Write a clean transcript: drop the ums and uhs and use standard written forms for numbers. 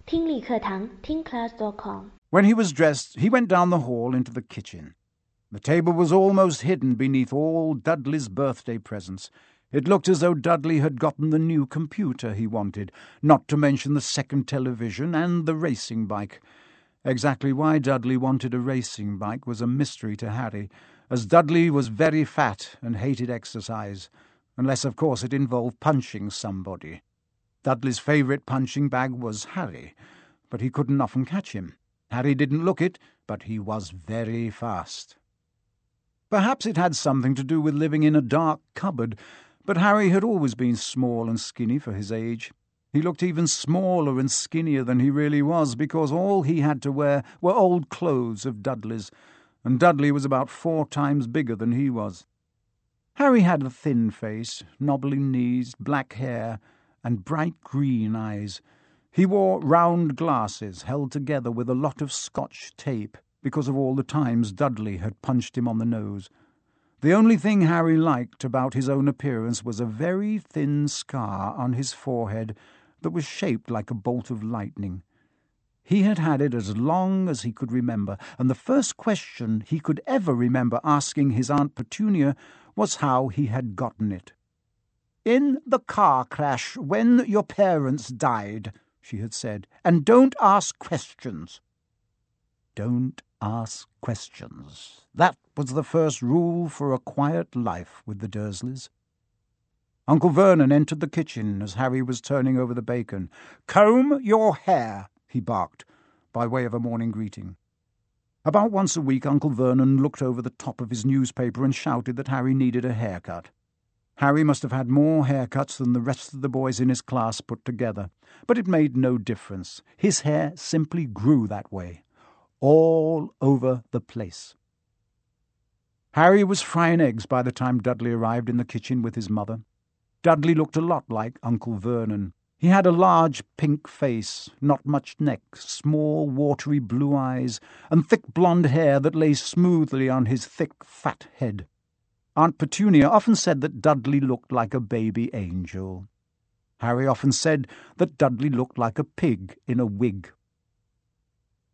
听力课堂听class.com。 When he was dressed, he went down the hall into the kitchen. The table was almost hidden beneath all Dudley's birthday presents. It looked as though Dudley had gotten the new computer he wanted, not to mention the second television and the racing bike. Exactly why Dudley wanted a racing bike was a mystery to Harry, as Dudley was very fat and hated exercise, unless, of course, it involved punching somebody. Dudley's favourite punching bag was Harry, but he couldn't often catch him. Harry didn't look it, but he was very fast. Perhaps it had something to do with living in a dark cupboard, but Harry had always been small and skinny for his age. He looked even smaller and skinnier than he really was, because all he had to wear were old clothes of Dudley's, and Dudley was about 4 times bigger than he was. Harry had a thin face, knobbly knees, black hair, and bright green eyes. He wore round glasses held together with a lot of Scotch tape, because of all the times Dudley had punched him on the nose. The only thing Harry liked about his own appearance was a very thin scar on his forehead that was shaped like a bolt of lightning. He had had it as long as he could remember, and the first question he could ever remember asking his Aunt Petunia was how he had gotten it. "In the car crash when your parents died," she had said, "and don't ask questions." Don't ask questions. That was the first rule for a quiet life with the Dursleys. Uncle Vernon entered the kitchen as Harry was turning over the bacon. "Comb your hair," he barked, by way of a morning greeting. About once a week Uncle Vernon looked over the top of his newspaper and shouted that Harry needed a haircut. Harry must have had more haircuts than the rest of the boys in his class put together, but it made no difference. His hair simply grew that way, all over the place. Harry was frying eggs by the time Dudley arrived in the kitchen with his mother. Dudley looked a lot like Uncle Vernon. He had a large pink face, not much neck, small watery blue eyes, and thick blonde hair that lay smoothly on his thick fat head. Aunt Petunia often said that Dudley looked like a baby angel. Harry often said that Dudley looked like a pig in a wig.